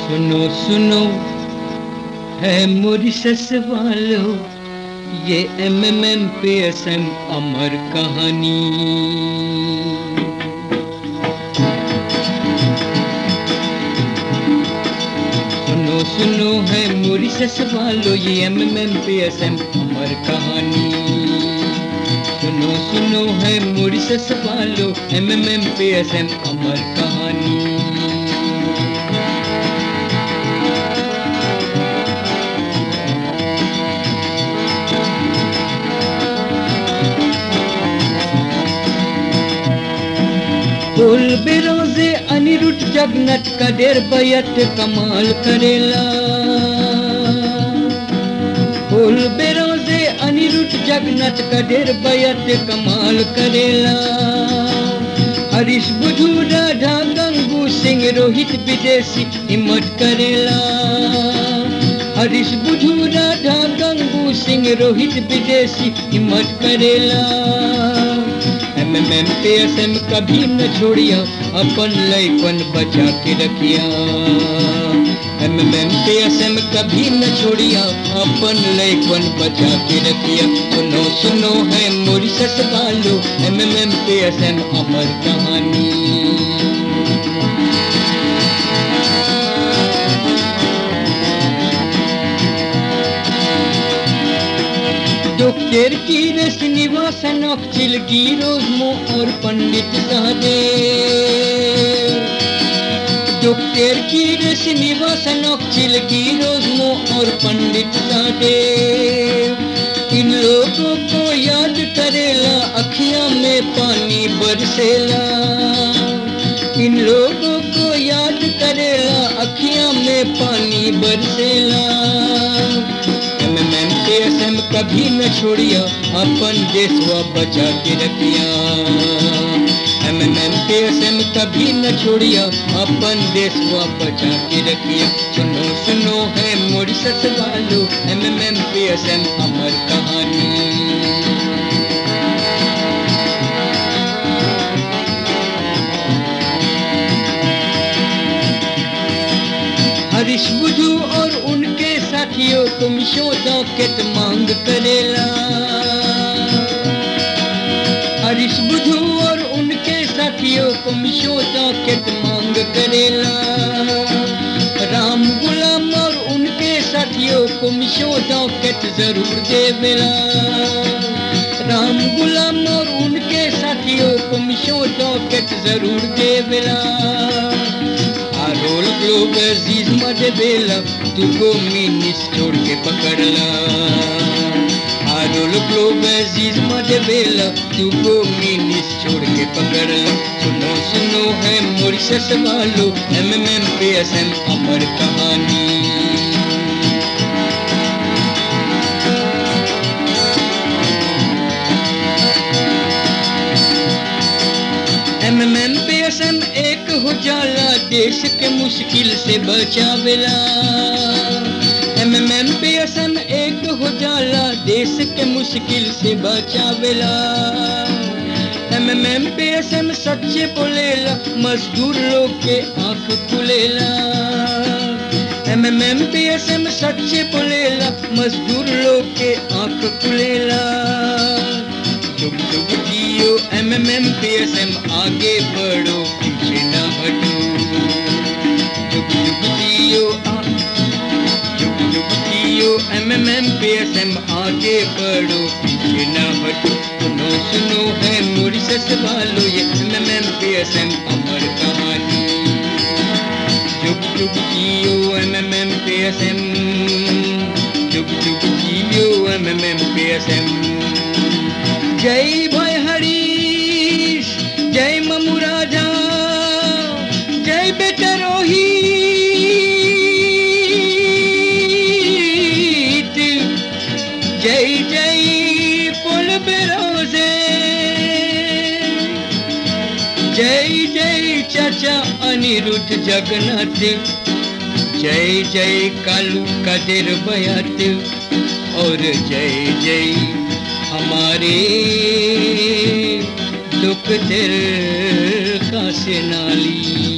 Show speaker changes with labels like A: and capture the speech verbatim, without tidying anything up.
A: सुनो सुनो है मॉरिशस वालों, ये M M M P S M अमर कहानी। सुनो सुनो है मॉरिशस वालों, ये M M M P S M अमर कहानी। सुनो सुनो है मॉरिशस वालों, M M M P S M अमर कहानी। बोल बेरोजे अनिरुद्ध जगन्नाथ का डेर बैत कमाल करेला। बोल बेरोजे अनिरुद्ध जगन्नाथ का डेर बैत कमाल करेला। हरीश बुधू राधा गंगू सिंह रोहित विदेशी हिम्मत करेला। हरीश बुधू राधा गंगू सिंह रोहित विदेशी हिम्मत करेला। M M M P S M कभी न छोड़िया, अपन लइकन बचा के रखिया। M M M P S M कभी न छोड़िया, अपन लइकन बचा के रखिया। सुनो सुनो है मॉरिशस वालों, M M M P S M अमर कहानी। डॉक्टर कीर श्रीनिवासन अक्षिल गिरोजमो और पंडित सहदेव। डॉक्टर कीर श्रीनिवासन अक्षिल गिरोजमो और पंडित सहदेव। इन लोगों को याद करेला, अखियां में पानी बरसेला। इन लोगों को याद करेला, अखियां में पानी बरसेला। M M M P S M कभी न छोड़िया, अपन देशवा बचा के रखिया। M M M P S M कभी न छोड़िया, अपन देशवा बचा के रखिया। सुनो सुनो है मॉरिशस वालों, M M M P S M अमर कहानी। हरीश बुधू और उनके साथियों को मिशोदा केत मांग करेला। हरीश बुधू और उनके साथियों को मिशोदा केत मांग करेला। राम गुलाम और उनके साथियों को मिशोदा केत जरूर देवेला। राम गुलाम और उनके साथियों को मिशोदा केत जरूर देवेला। आरोल ग्लोब अजीज मदेवेला, तुको मिनिस छोड़ के पकड़ला। आरोल ग्लोब अजीज मदेवेला, तुको मिनिस छोड़ के पकड़ला। सुनो सुनो है मॉरिशस वालों, M M M P S M अमर कहानी। M M M P S M एक हो जाला, देश के मुश्किल से बचावेला। M M M P S M एक हो जाला, देश के मुश्किल से बचावेला। M M M P S M सच्चे बोलेला, मजदूर लोग के आंख खुलेला। M M M P S M सच्चे बोलेला, मजदूर लोग के आंख खुलेला। जुग जुग जियो M M M P S M, आगे बढ़ो पीछे न हटो। जुग जुग जियो जुग जुग जियो M M M P S M, आगे बढ़ो पीछे न हटो। सुनो सुनो है मॉरिशस वालों, ये M M M P S M अमर कहानी। जुग जुग जियो M M M P S M, जुग जुग जियो M M M P S M. जय भाई हरीश, जय ममू राजा, जय बेटा रोहित, जय जय पुल बेरोजे, जय जय चाचा अनिरुद्ध जगन्नाथ, जय जय कालू का देर बयात, और जय जय हमारे दुख दिल का सेनाली।